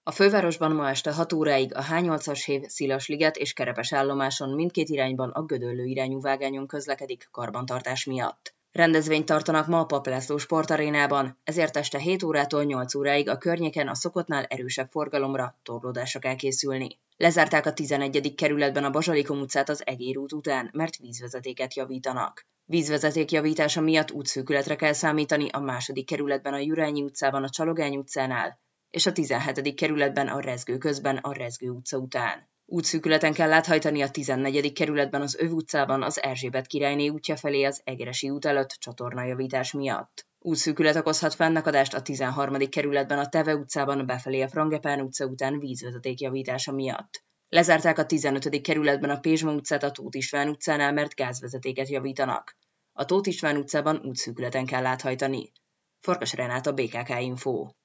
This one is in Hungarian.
A fővárosban ma este 6 óráig a H8-as hév Szilasliget és Kerepes állomáson mindkét irányban a Gödöllő irányú vágányon közlekedik karbantartás miatt. Rendezvényt tartanak ma a Papp László sportarénában, ezért este 7 órától 8 óráig a környéken a szokottnál erősebb forgalomra, torlódásra kell készülni. Lezárták a 11. kerületben a Bazsalikom utcát az Egér út után, mert vízvezetéket javítanak. Vízvezeték javítása miatt útszűkületre kell számítani a 2. kerületben a Jurányi utcában a Csalogány utcánál, és a 17. kerületben a Rezgő közben a Rezgő utca után. Útszűkületen kell áthajtani a 14. kerületben az Öv utcában az Erzsébet királyné útja felé az Egeresi út előtt csatornajavítás miatt. Útszűkület okozhat fennakadást a 13. kerületben a Teve utcában befelé a Frangepán utca után vízvezeték javítása miatt. Lezárták a 15. kerületben a Pézsma utcát a Tóth István utcánál, mert gázvezetéket javítanak. A Tóth István utcában útszűkületen kell áthajtani. Farkas Renáta, BKK Info.